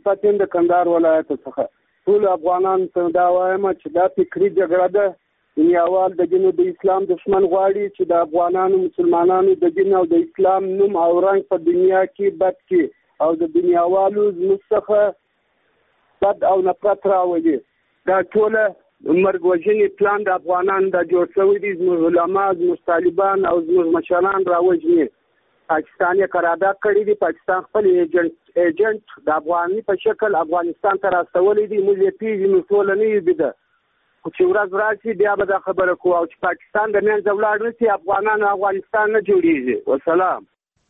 فتن د کندهار ولایت څخه ټول افغانان ته دا وایم چې دا فکری جګړه ده. دنیاوال د دین او د اسلام دشمن غواړي چې د افغانانو مسلمانانو د دین او د اسلام نوم او رنګ په دنیا کې بد کړي او د دنیاوالو زموږ څخه بد او نفرت راولي. دا ټول مرګ وژنې پلان د افغانانو د جوړ شوی دي. زموږ علما، زموږ طالبان او زموږ مشران راوژني. پاکستان یې قرارداد کړی دی. پاکستان خپل ایجنټ د افغاني په شکل افغانستان ته راستولی دی. موږ یې پیژنو، ټوله نه یې بیده، خو چې ورځ راشي بیا به دا خبره کوو. او چې پاکستان د منځه ولاړ نه شي افغانان افغانستان نه جوړېږي. والسلام.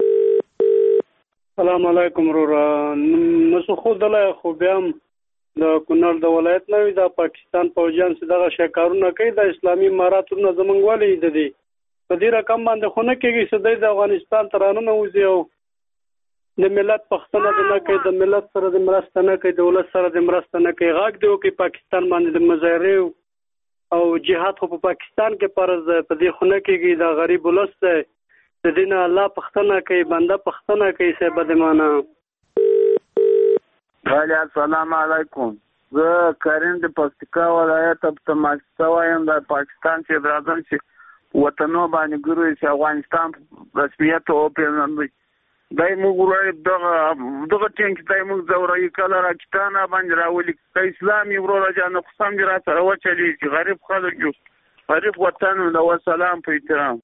السلام علیکم وروره. نسو خودله خو بیا هم د کونړ د ولایت نه وي د پاکستان پوځیان چې دغه شی کارونه کوي د اسلامي اماراتو زموږ ولې د دې په دې رقم باندې خو نه کېږي چې د افغانستان ترانه وځي او د ملت پښتنه نه کوي، د ملت سره د مرسته نه کوي، د ولس سره د مرسته نه کوي. غاګ دی کوي پاکستان باندې د مظاهره او جهاد خو په پاکستان کې فرض ده، په دې خو نه کېږي. د غریب ولس د دین الله پښتنه کوي، بنده پښتنه کوي. سه بدمانه. السلام علیکم. زه کریم د پکتیکا ولایت اب تماشا وایم. د پاکستان چې راځم چې وطنو باندې ګوري چې افغانستان رسمیت او پیژندل دای موږ ورای دغه ټینګ دای موږ زوري کله راکټانه باندې راولي د اسلامي ورو جان قسم دې را سره وچلی چې غریب خلک جو غریب وطن نو سلام په احترام.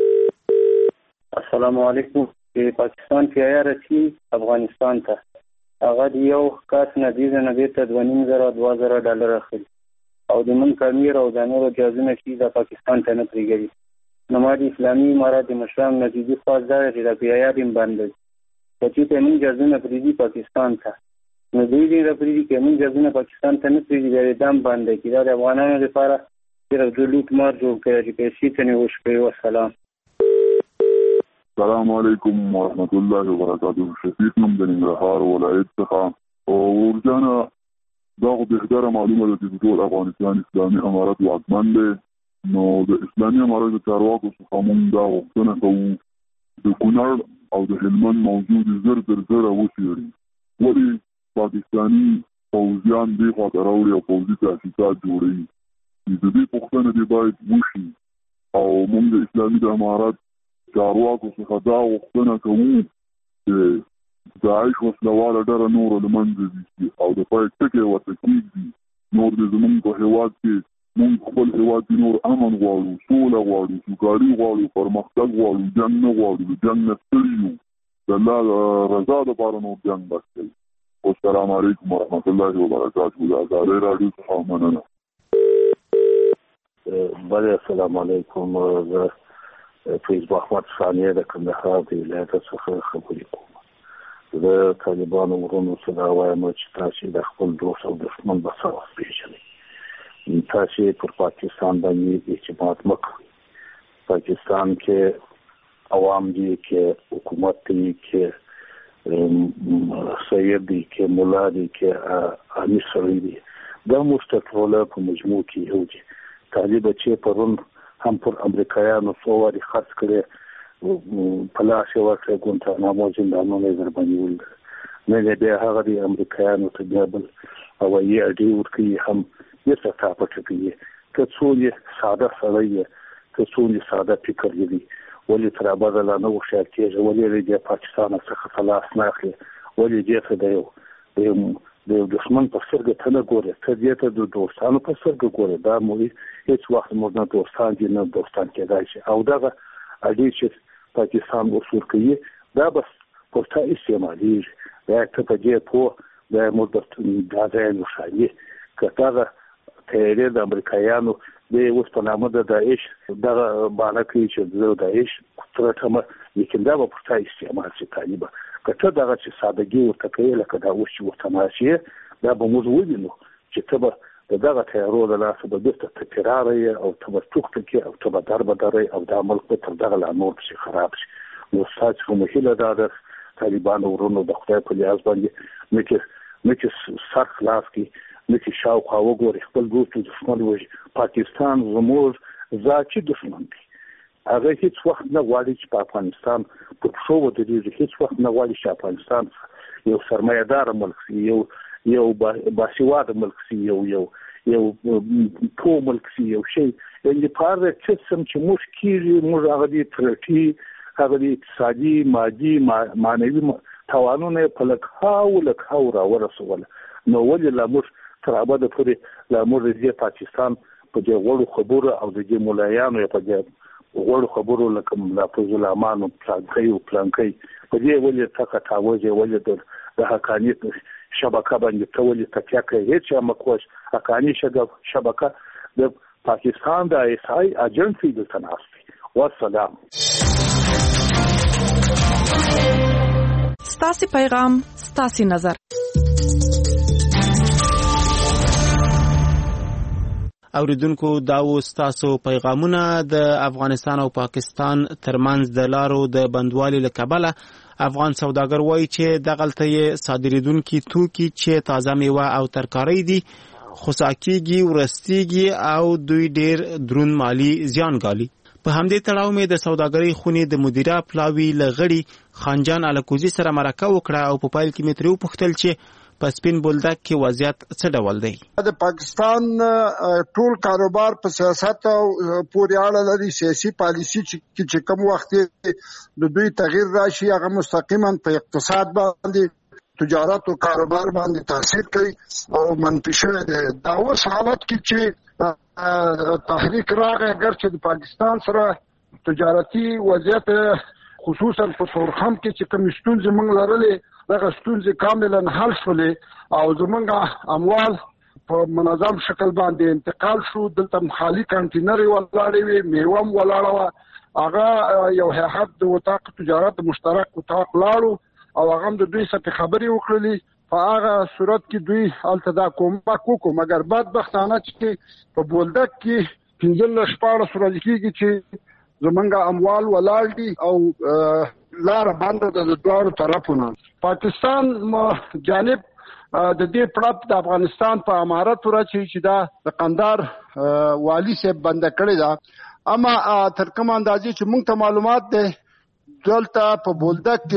السلام علیکم. پاکستان کې آیا رسي افغانستان ته هغه یو کاس نه دی نه ته $2,000 اخلي او د من کمیر او د نورو جازونه چې د پاکستان ته نه پریږدي. نو ما د اسلامي امارات د مشران نتیجې خواست دا چې د پیایات باندې چې ته من جازونه پریږدي پاکستان ته، نو دوی دې پریږدي چې من جازونه پاکستان ته نه پریږدي د دام باندې چې دا د افغانانو لپاره چې د لوټ مار جوړ کړي چې پیسې ته نه وشکوي. والسلام. السلام علیکم ورحمت الله وبرکاته. شفیق نوم د ننګرهار ولایت څخه او ورجانه دا خو بهتره معلومه ده چې ټول افغانستان اسلامي امارت واکمن دی. نو د اسلامي امارت د چارواکو څخه موږ دا غوښتنه کوو د کونړ او د هلمند موضوع زر تر زره وڅېړي. ولې پاکستاني پوځیان دې خواته راوړي او پوځي تاسیسات جوړوي؟ د دې پوښتنه دې باید وشي او موږ د اسلامي د امارت چارواکو څخه دا غوښتنه کوو چې داعش وسلواله ډله نور له منځه ځي او د پای ټکی ورته کېږدي. نور د زموږ په هېواد کې موږ خپل هېواد کې نور امن غواړو، سوله غواړو، سوکالي غواړو، پرمختګ غواړو، جنګ نه غواړو. د جنګ نه ستړي یو، د الله رضا دپاره نور جنګ بس کوي. والسلام علیکم ورحمت الله وبرکاته. د ازادۍ راډیو څخه مننه. بله السلام علیکم. زه فیض احمد ثانیه د کندهار د ولایت څخه خبرې کوم. د طالبانو ورونو سره وایم چې تاسو د خپل دوست او دښمن په څیر پیژنئ. تاسو پر پاکستان باندې اعتماد مه کوئ. پاکستان کې عوام دي، کې حکومت دي، کې سید دي، کې ملا دي، کې امیر سړی دي. دا مستقله په مجموع کې یو دي. طالب چې پرون هم پر امریکایانو څو واري خرڅ کړي په لاس یې ورکړی ګونتانامو زندانونه یې ورباندې ولګل. نه بیا هغه د امریکایانو ته بیا بل هوایي اډې ورکوي هم بیرته تا پټه کوي. که څومره ساده سړی یې، که څومره ساده فکر لري، ولې تر ابده لا نه هوښیار کېږي؟ ولې د پاکستان څخه په لاس نه اخلي؟ ولې دې ته د یو دښمن په سترګه ته نه ګورې؟ ته دې ته د دوستانو په سترګه ګورې. دا مو هېڅ وخت موږ نه دوستان دي نه دوستان کېدای شي. او دغه اډې چې پاکستان وصول کوي دا بس پر تا استعمالېږي. دا ته په دې پوه دا موږ دا ځای نښاني که دغه تیارې د امریکایانو د اوس په نامه د داعش دغه بانه کوي چې د داعش ترټمه لیکن دا به پر تا استعمال شي. طالبه که ته دغه چې سادګي ورته کوي لکه دا اوس چې ورته ماشي دا به موږ ووینو چې ته به د دغه تیارو د لاسه به بیرته ته فراره یې او ته به ټوکټه کې او ته به در بدرئ او دا ملک به تر دغه لا نور پسې خراب شي. نو ستا څخه مو هیله دا ده طالبانو ورونو د خدای په لیاز باندې نه چې سر خلاص کړي، نه چې شاوخوا وګوري خپل دوست او دښمن وژني. پاکستان زموږ ذاتي دښمن دی. هغه هیڅ وخت نه غواړي چې په افغانستان په پښو ودرېږي. هیڅ وخت نه غواړي چې افغانستان یو سرمایه‌دار ملک شي، یو باسواده ملک شي، یو په ملک شي، یو شي یعنی په هر څه چې موږ کېږي موږ هغه دې ترټي هغه دې اقتصادي مادي معنوي توانونه په لکهاو راورسول. نو ولې لا موږ تر ابده پورې لا موږ د پاکستان په دې غوړو خبرو او د دې مولایانو په دې غوړو خبرو لکه ملا فضل امانو پلانکي په دې ولې تکه تاوځي ولې د حقانیت شبکه باندې تولې تکیه کوي چې مکوش حقانی شبکه د پاکستان د ISI اجنسی د تناسب. والسلام. ستاسي پیغام ستاسي نظر. اوریدونکو دا و ستاسو پیغامونه د افغانستان او پاکستان ترمنځ د لارو د بندوالي له کبله. افغان سوداګر وایي چې دغلته یې صادریدونکي توکي چې تازه میوه او ترکاري دي خوسا کیږي ورستیږي او دوی ډیر درون مالی زیان ګالي. په همدې تړاو مې د سوداګرۍ خونې د مدیره پلاوي لغړي خانجان الکوزي سره مرکه وکړه او په پایل کې مې ترې وپوښتل چې په سپین بولدک کې وضعیت څه ډول دی. د پاکستان ټول کاروبار په سیاست او پورې اړه لري. سیاسي پالیسي چې کوم وخت د دوی تغییر راشي هغه مستقیما په اقتصاد باندې تجارت او کاروبار باندې تاثیر کوي او منفي شوی دی. دا اوس حالت کې چې تحریک راغی اگر چې د پاکستان سره تجارتي وضعیت خصوصا په تورخم کې چې کوم ستونزې موږ لرلې دغه ستونزې کاملا حل شولې او زمونږ اموال په منظم شکل باندې انتقال شو. دلته خالی کانټینر ولاړې وي، میوه هم ولاړه وه. هغه یو هیئت د وطاق تجارت مشترک وطاق لاړو او هغه هم د دوی سره خبرې وکړلې. په هغه صورت کې دوی هلته دا کومک وکړو، مګر بدبختانه چې په بولدک کې 15-14 ورځې کېږي چې زمونږ اموال ولاړ دي او لاره بنده ده د دواړو طرفونو. پاکستان جانب د دې پړپ د افغانستان په امارت ورچې چې دا د قندار والی صاحب بنده کړی دا، اما تر کوم اندازې چې موږ ته معلومات ده دلته په بولدک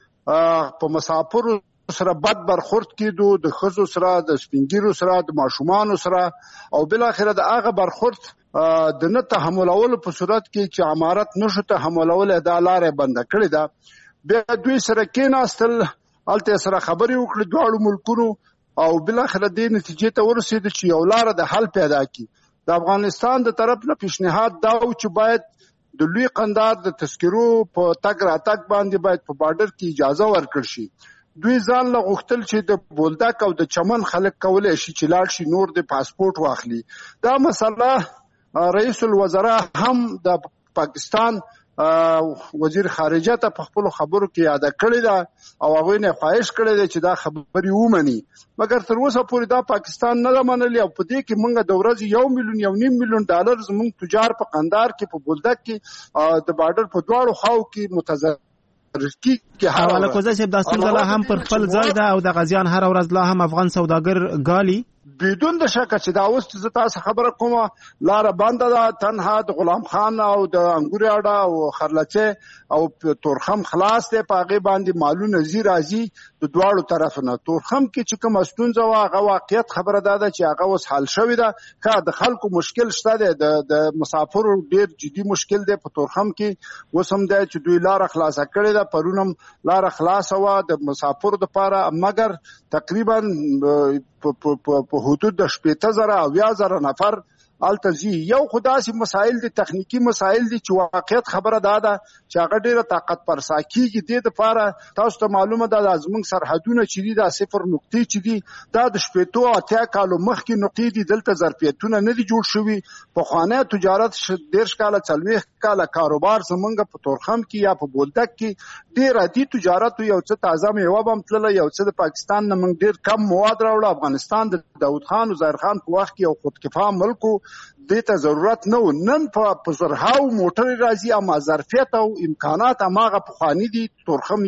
کې په مسافرو سره بد برخورد کېدو، د ښځو سره، د سپینګیرو سره، د ماشومانو سره او بل اخره د هغه برخورد د نه تحملولو په صورت کې چې امارت نشو تحملول دا لارې بنده کړې ده. بیا دوی سره کېناستل، هلته سره خبرې وکړې دواړو ملکونو او بل اخره دې نتیجې ته ورسېد چې یو لاره د حل پیدا کړي. د افغانستان د طرف نه پیشنهاد دا و چې باید د لوی قندار د تذکرو په تګ راتګ باندې باید په بارډر کې اجازه ورکړل شي. دوی ځان له غوښتل چې د بولدک او د چمن خلک کولای شي چې لاړ شي نور د پاسپورت واخلي. دا مسله رئیس الوزراء هم د پاکستان وزیر خارجه ته په خپل خبرو کې یاد کړی دا او هغه نه خواهش کړی دی چې دا خبرې ومني، مګر تر اوسه پورې دا پاکستان نه منلي او په دې کې موږ د ورځې 1 ملیون 1.5 ملیون ډالر زموږ تجار په قندار کې په بولدک کې د بارډر په دواړو خواو کې متضرر حواله کوزه چې د ستونزه هم پر خپل ځای ده او د غزيان هر ورځ لا هم افغان سوداګر ګالي. بدون د شک چې دا اوس چې تاسو خبره کومه لار بنده ده، تنها د غلام خان او د انګوري اډا او خرلچه او تورخم خلاص دی، په هغه باندې مالونه راځي د دواړو طرفونو. تورخم کې چې کوم ستونزه وا هغه واقعیت خبره ده چې هغه اوس حل شوی ده. که د خلکو مشکل شته دی، د مسافرو ډیر جدي مشکل دی په تورخم کې اوس هم دی چې دوی لار خلاصه کړې ده. پرونم لار خلاصه وا د مسافرو لپاره، مګر تقریبا په حدود د 15,000 او 10,000 نفر التزی یو خداسي مسائل دي، تخنیکی مسائل دي چې واقعیت خبره ده چې هغه ډیره طاقت پر ساکیږي. د لپاره تاسو ته معلومه ده د زمونږ سرحدونه چې دي دا 0 نقطې چې دي دا د 18 کالو مخکې نقطې دي، دلته ظرفیتونه نه دي جوړ شوي. په خوانه تجارت 10 کاله 40 کاله کاروبار زمونږ په تورخم کې یا په بولدک کې ډیر عادي تجارت یو څه تازه میوه بم تلل، یو څه د پاکستان نه موږ ډیر کم مواد راوړل. افغانستان د داود خان او ظاهر خان په وخت کې یو خودکفا ملک دیتا ضرورت نه و. نن په زرهاو موټر راځي اما ظرفیت او امکانات هغه پخوانی دي. تورخم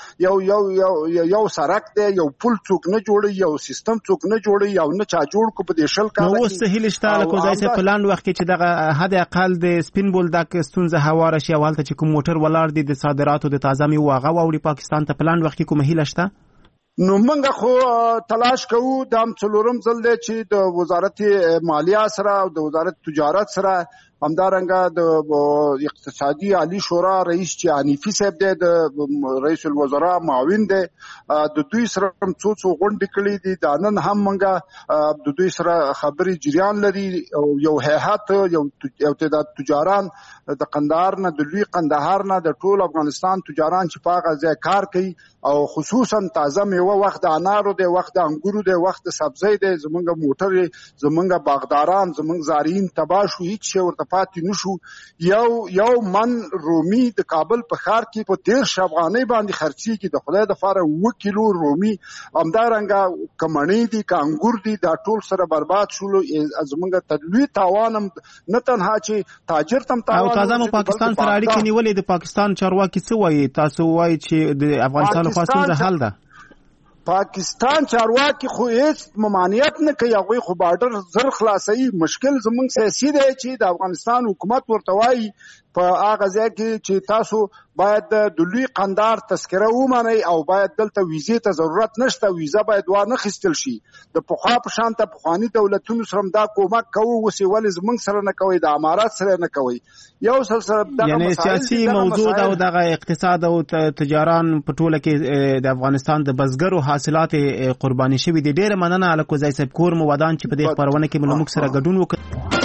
یو سړک دی، یو پل څوک نه جوړي، یو سیستم څوک نه جوړي، یو نه چا جوړ کو په دې شل کال. نو اوس هیله شته لکه ځای په پلان وخت کې چې دغه حد اقل د سپین بولدک ستونزه هواره شي، ولته چې کوم موټر ولاړ دي د صادراتو د تازه میوه هغه وړي پاکستان ته پلان وخت کې کوم هیله شته؟ نو موږ خو تلاش کوو د هم څلورم ځل دی چې د وزارت مالیه سره او د وزارت تجارت سره همدارنګه د اقتصادي عالی شورا رئیس چې حنیفي صاحب دی د رئیس الوزرا معاون دی د دوی سره څو غونډې کړې دي د نن هم موږ د دوی سره خبري جریان لري او یو هیئت یو تعداد تجاران د قندهار نه د لوی قندهار نه د ټول افغانستان تجاران چې په هغه ځای کار کوي او خصوصا تازه میوه وخت د انارو دی وخت د انګورو دی وخت د سبزی دی زمونږ موټر زمونږ باغداران زمونږ زارعین تباه شو هیڅ شی ورته پاتې نشو یو من رومي د کابل په ښار کې په 13 افغانۍ باندې خرڅېږي د خدای د فاره 1 کیلو رومي همدارنګه کمنۍ دي که انګور دي دا ټول سره برباد شول زمونږ تدلوي تاوانم نه تنها چې تاجر تم تاوان او تازه مو پاکستان سره اړیکې نیولې د پاکستان چارواکي څه وایي تاسو وایي چې د افغانستان خوا څنګه حل ده پاکستان چارواکي خو هیڅ ممانعت نه کوي هغوی خو بارډر زر خلاصوي مشکل زموږ سیاسي دی چې د افغانستان حکومت ورته وایي په هغه ځای کې چې تاسو باید د لوی قندهار تذکره ومنئ او باید دلته ویزې ته ضرورت نشته ویزه باید وانخیستل شي د پخوا په شان ته پخواني دولتونو سره دا کومک کوو اوس یې ولې زموږ سره نه کوئ د امارات سره نه کوئ یو سره یعنی سیاسي موضوع دا او دغه اقتصاد او تجاران په ټوله کې د افغانستان د بزګرو حاصلات قرباني شوي دي ډېره مننه الکوزی صاحب کور مو ودان چې په دې خپرونه کې موږ سره ګډون وکړ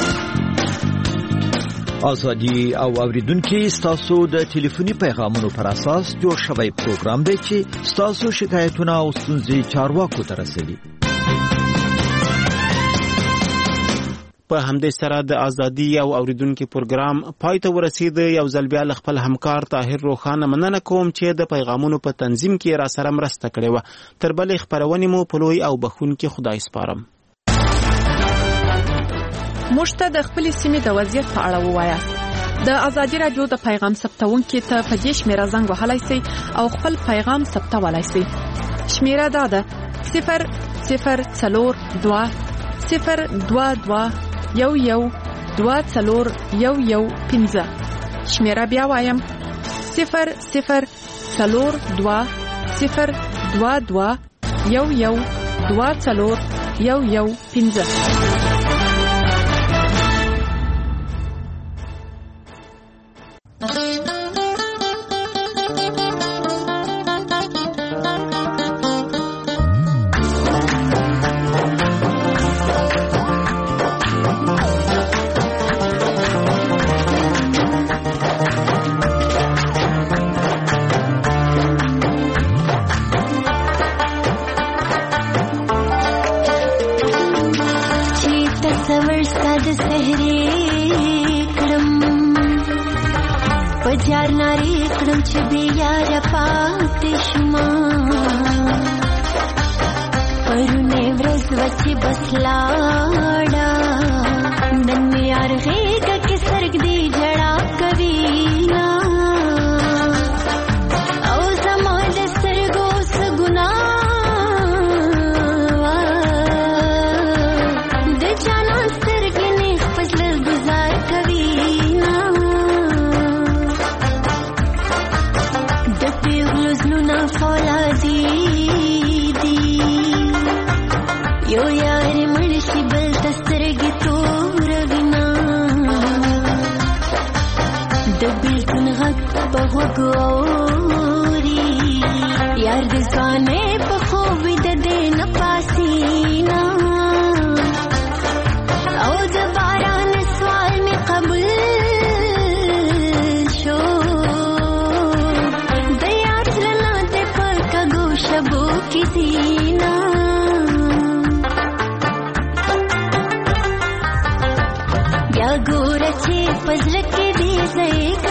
ازادي او اوریدونکو ستاسو د ټلیفوني پیغامونو پر اساس جوړ شوی پروګرام دی چې ستاسو شکایتونه او ستونزې چارواکو ته رسوي په همدې سره د ازادي او اوریدونکو پروګرام پای ته ورسید یو ځل بیا خپل همکار طاهر روخانه مننه کوم چې د پیغامونو په تنظیم کې را سره مرسته کړې و تر بلې خبرونه مو په لوی او بخونکي خدای سپارم مشته د خپل سیمې د وضعیت په اړه ووایاست د ازادي رادیو د پیغام ثبتونکو ته په دې شمیره زنګ وهلای شئ او خپل پیغام ثبتولای شئ شمیره دا ده 00022112215 شمیره بیا وایم 00022112215 या गोरचे पजल के दे